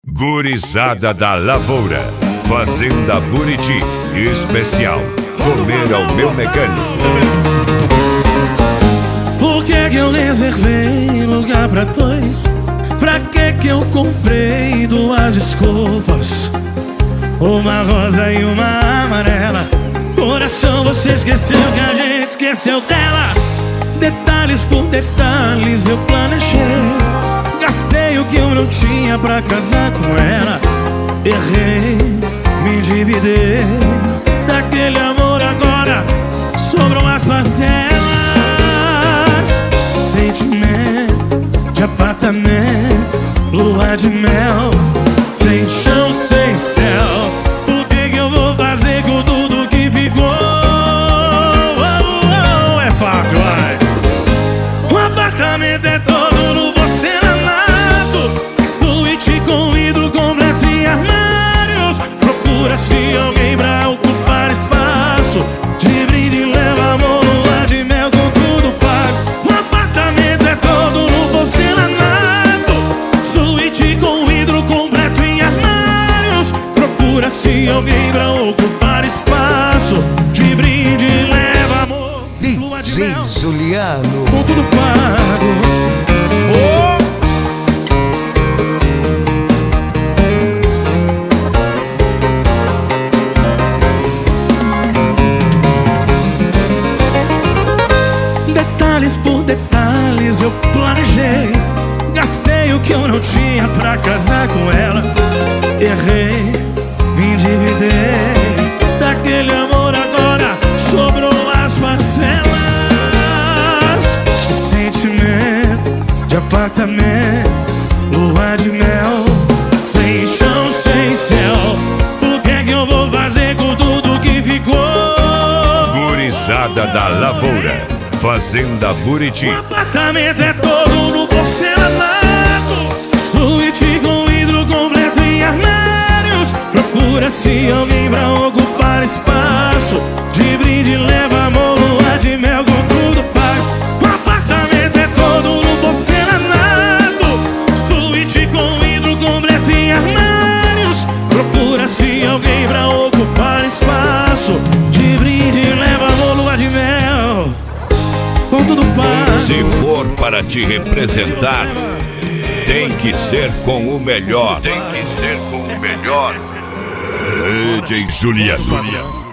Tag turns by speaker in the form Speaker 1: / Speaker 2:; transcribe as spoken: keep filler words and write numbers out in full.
Speaker 1: Gurizada da Lavoura, Fazenda Buriti, especial, comer ao meu mecânico.
Speaker 2: Por que que eu reservei lugar pra dois? Pra que que eu comprei duas desculpas? Uma rosa e uma amarela. Coração, você esqueceu que a gente esqueceu dela. Detalhes por detalhes eu planejei. Gastei o que eu não tinha pra casar com ela. Errei, me endividei. Daquele amor agora sobram as parcelas. Sentimento de apartamento, lua de mel, sem chão, sem céu. O que que eu vou fazer com tudo que ficou? Oh, oh, é fácil, vai. O apartamento é todo no porcelanato, suíte com vidro completo e armários. Procura-se alguém pra ocupar espaço. De brinde leva amor, lua de mel com tudo pago. O apartamento é todo no porcelanato, suíte com vidro completo e armários. Procura-se alguém pra ocupar espaço. De brinde leva amor, lua de mel
Speaker 3: Juliano
Speaker 2: com tudo pago. Oh! Detalhes por detalhes eu planejei. Gastei o que eu não tinha pra casar com ela. Errei, me endividei. Daquele amor agora sobrou as parcelas. Sentimento de apartamento, lua de mel, sem chão, sem céu. O que é que eu vou fazer com tudo que ficou?
Speaker 1: Gurizada da Lavoura, Fazenda Buriti.
Speaker 2: O apartamento é todo no porcelanato, suíte com vidro completo e armários. Procura-se alguém pra ocupar espaço. De brinde leva amor, lua de mel com tudo pago. O apartamento é todo no porcelanato, suíte com vidro completo e armários. Procura-se alguém pra ocupar espaço. De brinde leva amor, lua de mel com tudo pago.
Speaker 1: Se for para te representar, tem que ser com o melhor. Tem que ser com o melhor. D J Juliano.